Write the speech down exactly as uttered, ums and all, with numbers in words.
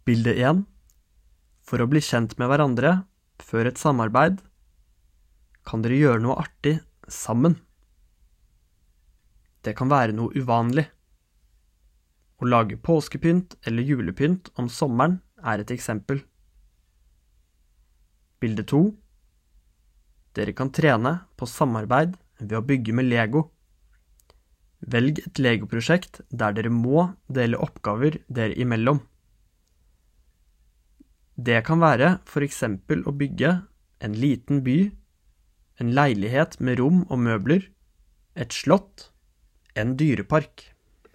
Bilde en. For å bli kjent med hverandre før et samarbeid, kan dere gjøre noe artig sammen. Det kan være noe uvanlig. Å lage påskepynt eller julepynt om sommeren er et eksempel. Bilde to. Dere kan trene på samarbeid ved å bygge med Lego. Velg et Lego-prosjekt der dere må dele oppgaver dere imellom. Det kan være for eksempel å bygge en liten by, en leilighet med rom og møbler, et slott, en dyrepark.